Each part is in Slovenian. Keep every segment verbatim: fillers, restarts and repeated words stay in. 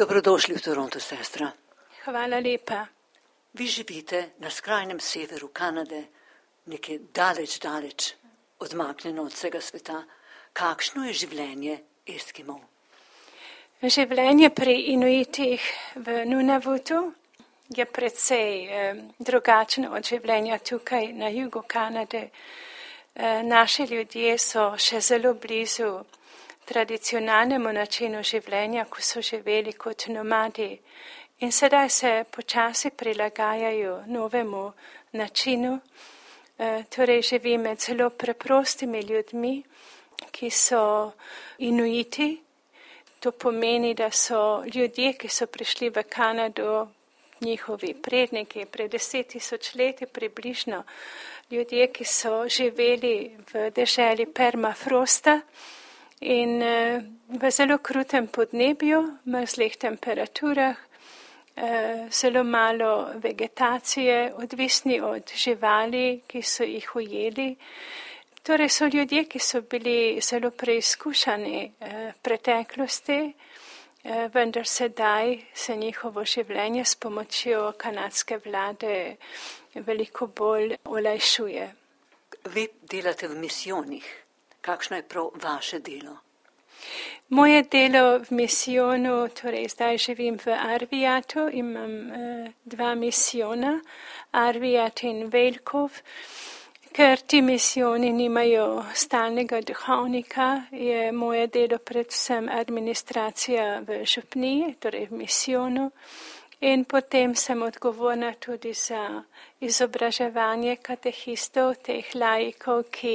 Dobrodošli v Torontu, sestra. Hvala lepa. Vi živite na skrajnem severu Kanade, nekje daleč, daleč odmaknjeno od vsega sveta. Kakšno je življenje Eskimov? Življenje pri Inuitih v Nunavutu je precej eh, drugačno od življenja tukaj na jugu Kanade. Eh, naši ljudje so še zelo blizu tradicionalnemu načinu življenja, ko so živeli kot nomadi. In sedaj se počasi prilagajajo novemu načinu. E, torej živi med zelo preprostimi ljudmi, ki so Inuiti. To pomeni, da so ljudje, ki so prišli v Kanado, njihovi predniki pred deset tisoč leti približno, ljudje, ki so živeli v deželi permafrosta in e, v zelo krutem podnebju, mrzlih temperaturah, e, zelo malo vegetacije, odvisni od živali, ki so jih ujeli. Torej so ljudje, ki so bili zelo preizkušani e, preteklosti, e, vendar sedaj se njihovo življenje s pomočjo kanadske vlade veliko bolj olajšuje. Vi delate v misijonih. Kakšno je prav vaše delo? Moje delo v misijonu, torej zdaj živim v Arvijatu, imam eh, dva misijona, Arvijat in Veljkov. Ker ti misijoni nimajo stalnega duhovnika, je moje delo predvsem administracija v župniji, torej v misijonu. In potem sem odgovorna tudi za izobraževanje katehistov, teh laikov, ki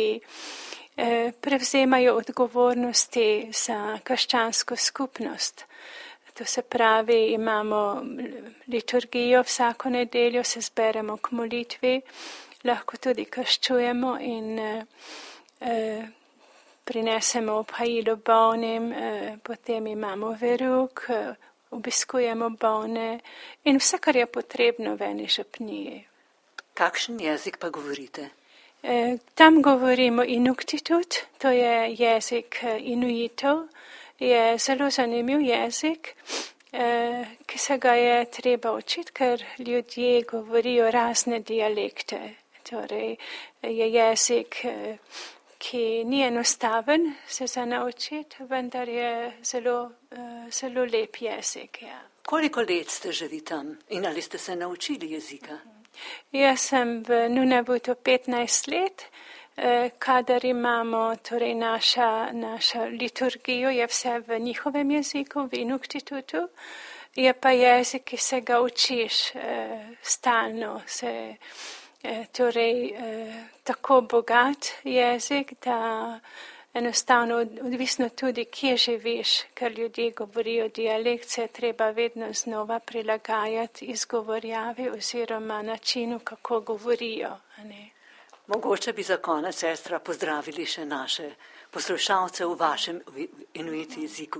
prevzemajo odgovornosti za krščansko skupnost. To se pravi, imamo liturgijo, vsako nedeljo se zberemo k molitvi, lahko tudi krščujemo in eh, prinesemo obhajilo bolnim, eh, potem imamo veruk, eh, obiskujemo bolne in vse, kar je potrebno v eni župniji. Kakšen jezik pa govorite? Tam govorimo Inuktitut, to je jezik Inuitov, je zelo zanimiv jezik, ki se ga je treba učiti, ker ljudje govorijo razne dialekte. Torej je jezik, ki ni enostaven se za naučiti, vendar je zelo, zelo lep jezik. Ja. Koliko let ste že vi tam in ali ste se naučili jezika? Jaz sem v Nunavutu petnajst let, kadar imamo torej naša, naša liturgijo, je vse v njihovem jeziku, v Inuktitutu, je pa jezik, ki se ga učiš stalno, se, torej tako bogat jezik, da enostavno odvisno tudi, kje živiš, ker ljudje govorijo dialekt, se je treba vedno znova prilagajati izgovorjavi oziroma načinu, kako govorijo. Ne? Mogoče bi za konec, sestra, pozdravili še naše poslušalce v vašem inuit jeziku.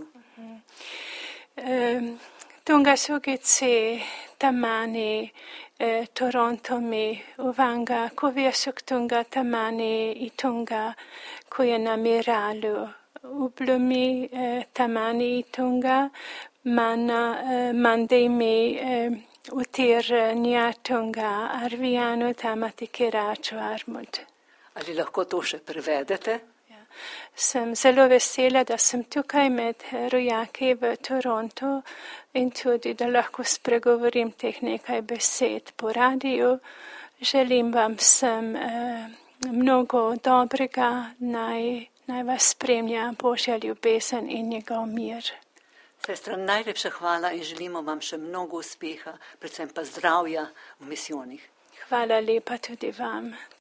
Um, Tunga sugitsi tamani eh, Torontomi uvanga kuviasuk tunga tamani itunga kujena miralu ublumi eh, tamani itunga mana eh, mandemi eh, utir nja tunga arvijanu tamati kiraču armud. Ali lahko to še prevedete? Sem zelo vesela, da sem tukaj med rojaki v Torontu in tudi, da lahko spregovorim teh nekaj besed po radiju. Želim vam vsem eh, mnogo dobrega, naj, naj vas spremlja Božja ljubezen in njegov mir. Sestra, najlepša hvala in želimo vam še mnogo uspeha, predvsem pa zdravja v misijonih. Hvala lepa tudi vam.